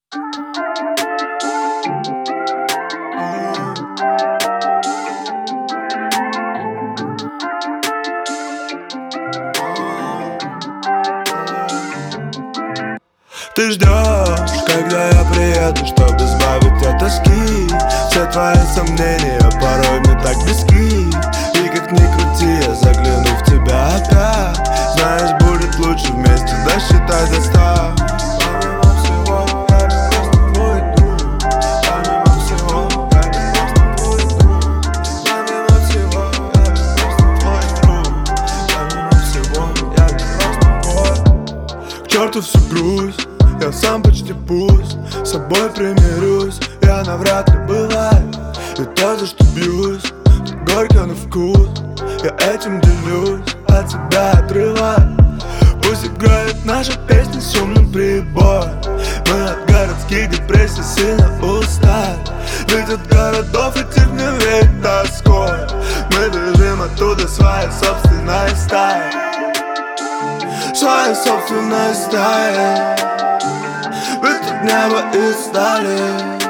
Ты ждешь, когда я приеду, чтобы избавить от тоски. Все твои сомнения порой мне так близки. И как ни крути, я загляну в тебя опять. Знаешь, будет лучше вместе досчитать до 100. Помимо всего, я просто твой друг. Помимо всего, я просто твой друг. Помимо всего, я просто твой друг. Помимо всего, я просто твой. К черту всю грусть, я сам почти пуст, с собой примирюсь, я навряд ли бываю. И то, за что бьюсь, так горько на вкус, я этим делюсь, от тебя отрываю. Пусть играет наша песня с шумным прибоем. Мы от городских депрессий сильно устали. Ведь от городов этих не веет тоской. Мы бежим оттуда своей собственной стаей. Своей собственной стаей. Ведь от неба и стали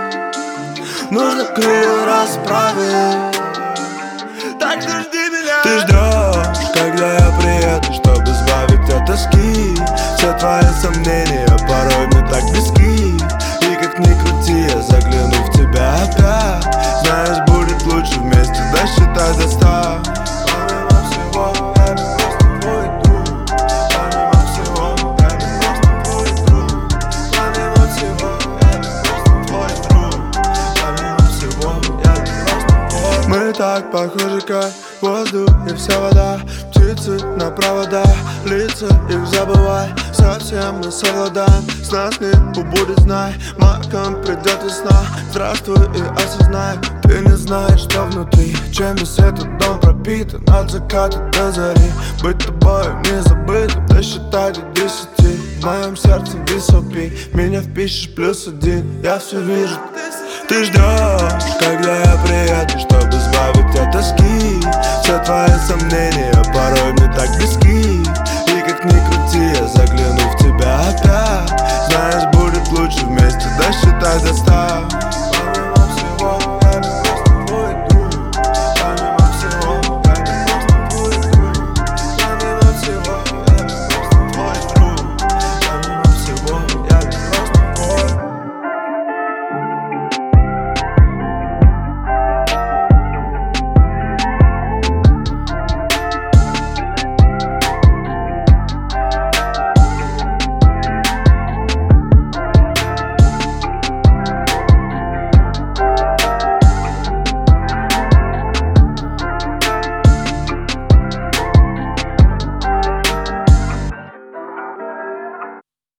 нужно крылья расправить. Так что жди меня. Ты ждешь, когда я приеду, чтобы избавить от тоски. Все твои сомнения порой мне так близки. И как ни крути, я загляну в тебя опять. Знаешь, будет лучше вместе досчитать до 100. Помимо всего, я просто твой друг. Помимо всего, я просто твой друг. Помимо всего, я просто твой друг. Помимо всего, я просто твой. Мы так похожи, как воздух и вся вода. Птицы на провода, лица их забывай. Совсем не совладаем, с нас не убудет, знай. Маком придет весна, здравствуй и осознай. Ты не знаешь, что внутри, чем весь этот дом пропитан. От заката до зари, быть тобою не забытым, досчитать до 10. В моем сердце висел пик, меня впишешь +1. Я все вижу. Ты ждешь, когда я приеду, чтобы избавить от тоски. Все твои сомнения порой мне так близки. И как ни крути, я загляну в тебя опять. Знаешь, будет